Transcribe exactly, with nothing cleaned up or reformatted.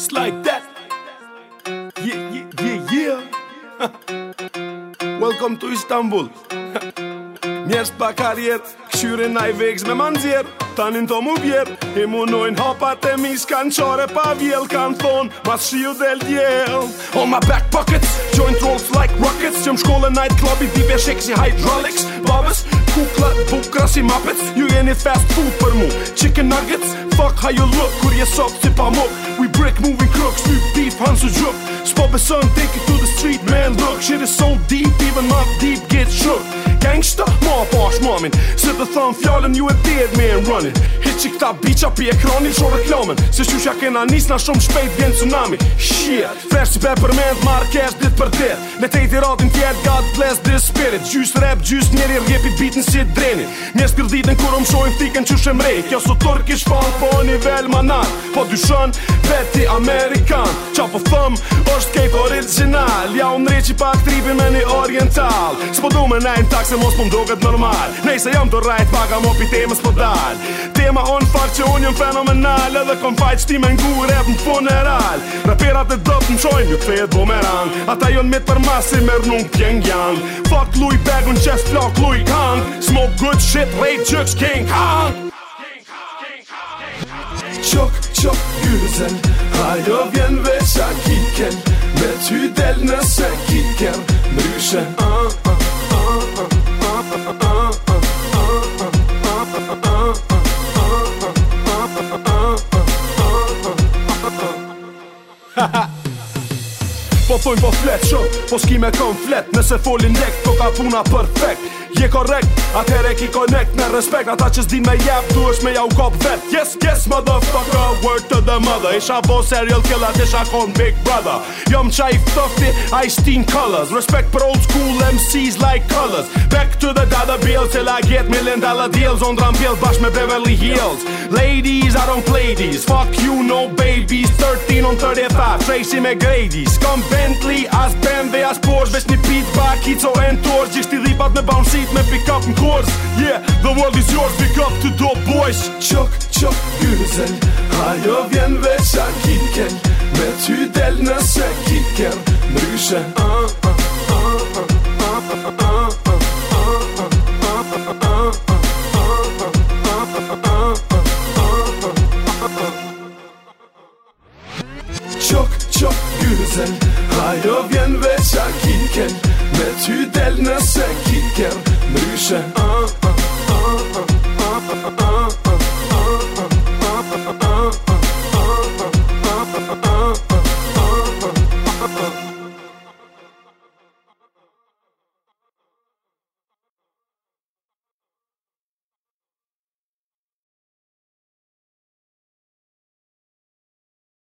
Just like that. Yeah, yeah, yeah, yeah. Welcome to Istanbul. Njerës pa karrier, këshyrin na I vegz me manzjer. Tanin to mu vjer, I munojn hapat e mi s'kan qare pa vjel. Kan thon, mas shiu del djel. On my back pockets, joint rolls like rockets. Qëm shkolle night club I dive shek si hydraulics. Babes, kukla, bukra si muppets. Ju jeni fast food për mu, chicken nuggets. Fuck how you look, kur je soft si pa muk. We brick moving crooks, nu beef hansu juk. S'po beson, take it to the street man. Look, shit is so deep, even not deep get shook. Gangsta, ma pash mamin. Se të thon fjallën ju e dead man running. Hit që këta biqa pi ekranin sho reklamen. Se shusha kena nis na shumë shpejt vjen tsunami. Shit, fresh si peppermint, marrë cash dit për dit. Me tejti ratin tjet, God bless this spirit. Gjys rap, gjys njeri rjepi bitin si dreni. Njes kërditën kur um shojnë thiken që shemrej. Kjo so turkish fan po nivel manar. Po dyshon, veti Amerikan. Qa po thëm, është kejt original. Ja unë reqi pak tripin me një oriental. S'po du me nejnë tak se mos po m'doget normal. Nej se jam të rajt paga mo pi temës po dal. Tema on fakt që unë jëm fenomenal. Edhe kom fajt shti me ngu rap në funeral. Raperat e dëp në qojnë ju kthejet bumerang. Ata jon mit për masi merr nuk Pyongyang. Fuck Louis bag unë qes flok Louis Kong. Smoke good shit, rape jukes King Kong. Çok çok güzel, hajo vjen veç a kiken. Me ty del nëse kiken. Ndryshe uh, uh, uh, uh, uh, uh, uh, uh. Po thujnë po flet shumë, po s'ki me konflet. Nëse folin lekt, po ka puna perfekt. Je korrekt, atëhere ki connect me respekt. Ata që s'din me jep, du është me ja u kop vet. Yes, yes, motherfucker, word to the mother. Isha bo serial killer, t'isha kon big brother. Jom qa I fëfti, ice-teen colors. Respect për old school M Cs like colors. Back to the dollar bills, till I get million dollar deals. On drum bills, bash me Beverly Hills. Ladies, I don't play these. Fuck you, no babies. thirteen on thirty-five, Tracy McGrady. Scum Bentley, as B M W, as Porsche. Vesh një pit bak, Ico and Torch. Gjishti dhipat me bounce seat, me pick up në course. Yeah, the world is yours, pick up to dope boys. Çok çok güzel, hajo vjen veç a kiken. Me ty del nëse kiken. Ndryshe uh, uh, uh, uh, uh, uh, uh. Çok çok güzel, hajo vjen veç a kiken. Me ty del nëse kiken. Ndryshe uh,